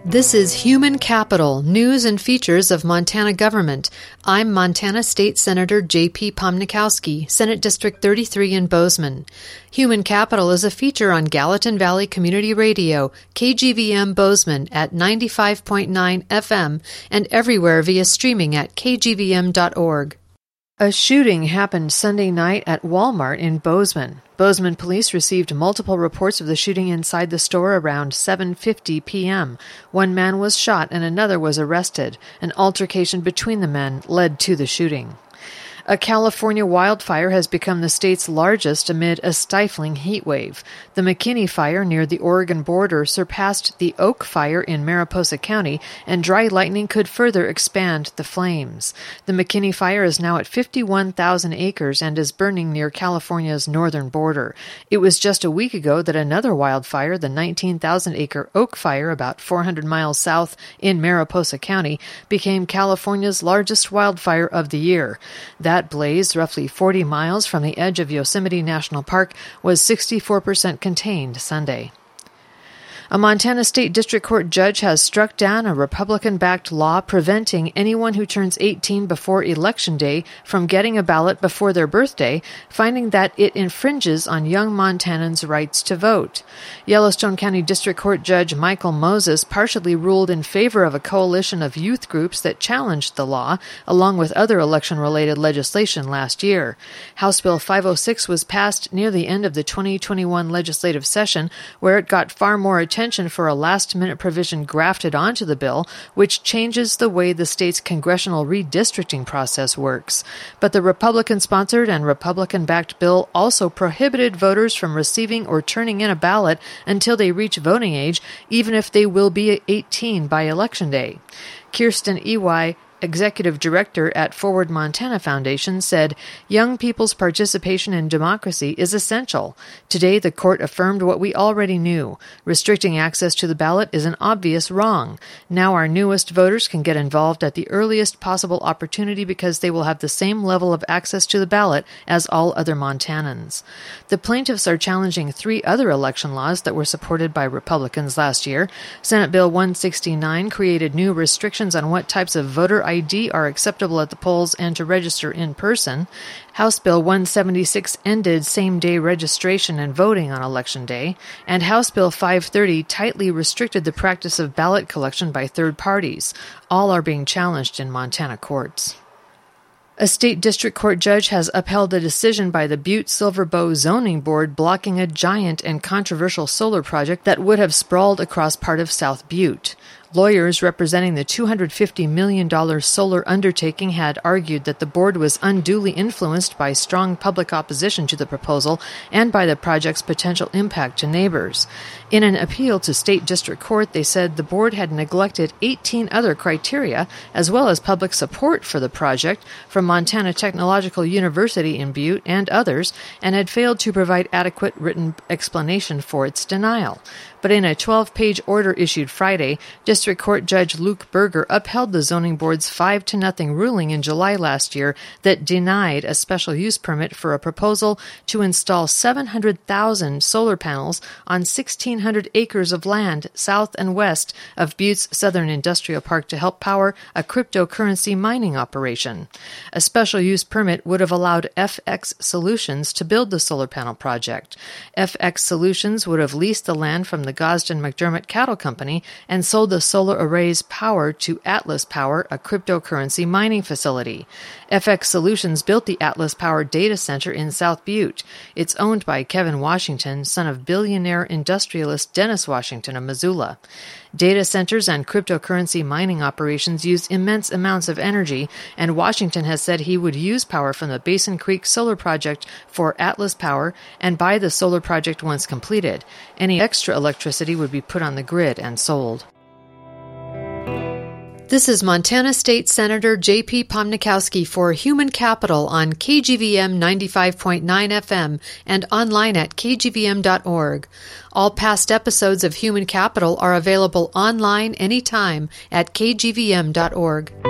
This is Human Capital, News and Features of Montana Government. I'm Montana State Senator J.P. Pomnikowski, Senate District 33 in Bozeman. Human Capital is a feature on Gallatin Valley Community Radio, KGVM Bozeman at 95.9 FM and everywhere via streaming at kgvm.org. A shooting happened Sunday night at Walmart in Bozeman. Bozeman police received multiple reports of the shooting inside the store around 7:50 p.m. One man was shot and another was arrested. An altercation between the men led to the shooting. A California wildfire has become the state's largest amid a stifling heat wave. The McKinney fire near the Oregon border surpassed the Oak fire in Mariposa County, and dry lightning could further expand the flames. The McKinney fire is now at 51,000 acres and is burning near California's northern border. It was just a week ago that another wildfire, the 19,000-acre Oak fire about 400 miles south in Mariposa County, became California's largest wildfire of the year. That blaze, roughly 40 miles from the edge of Yosemite National Park, was 64% contained Sunday. A Montana State District Court judge has struck down a Republican-backed law preventing anyone who turns 18 before Election Day from getting a ballot before their birthday, finding that it infringes on young Montanans' rights to vote. Yellowstone County District Court Judge Michael Moses partially ruled in favor of a coalition of youth groups that challenged the law, along with other election-related legislation last year. House Bill 506 was passed near the end of the 2021 legislative session, where it got far more attention for a last-minute provision grafted onto the bill, which changes the way the state's congressional redistricting process works. But the Republican-sponsored and Republican-backed bill also prohibited voters from receiving or turning in a ballot until they reach voting age, even if they will be 18 by Election Day. Kirsten Ewey, Executive Director at Forward Montana Foundation, said, "Young people's participation in democracy is essential. Today, the court affirmed what we already knew. Restricting access to the ballot is an obvious wrong. Now our newest voters can get involved at the earliest possible opportunity because they will have the same level of access to the ballot as all other Montanans." The plaintiffs are challenging 3 other election laws that were supported by Republicans last year. Senate Bill 169 created new restrictions on what types of voter ID are acceptable at the polls and to register in person. House Bill 176 ended same-day registration and voting on Election Day, and House Bill 530 tightly restricted the practice of ballot collection by third parties. All are being challenged in Montana courts. A state district court judge has upheld a decision by the Butte-Silver Bow Zoning Board blocking a giant and controversial solar project that would have sprawled across part of South Butte. Lawyers representing the $250 million solar undertaking had argued that the board was unduly influenced by strong public opposition to the proposal and by the project's potential impact to neighbors. In an appeal to state district court, they said the board had neglected 18 other criteria, as well as public support for the project from Montana Technological University in Butte and others, and had failed to provide adequate written explanation for its denial. But in a 12-page order issued Friday, District Court Judge Luke Berger upheld the zoning board's 5-0 ruling in July last year that denied a special use permit for a proposal to install 700,000 solar panels on 1,600 acres of land south and west of Butte's Southern Industrial Park to help power a cryptocurrency mining operation. A special use permit would have allowed FX Solutions to build the solar panel project. FX Solutions would have leased the land from the Gosden McDermott Cattle Company and sold the solar array's power to Atlas Power, a cryptocurrency mining facility. FX Solutions built the Atlas Power data center in South Butte. It's owned by Kevin Washington, son of billionaire industrialist Dennis Washington of Missoula. Data centers and cryptocurrency mining operations use immense amounts of energy, and Washington has said he would use power from the Basin Creek Solar Project for Atlas Power and buy the solar project once completed. Any extra electricity would be put on the grid and sold. This is Montana State Senator J.P. Pomnikowski for Human Capital on KGVM 95.9 FM and online at kgvm.org. All past episodes of Human Capital are available online anytime at kgvm.org.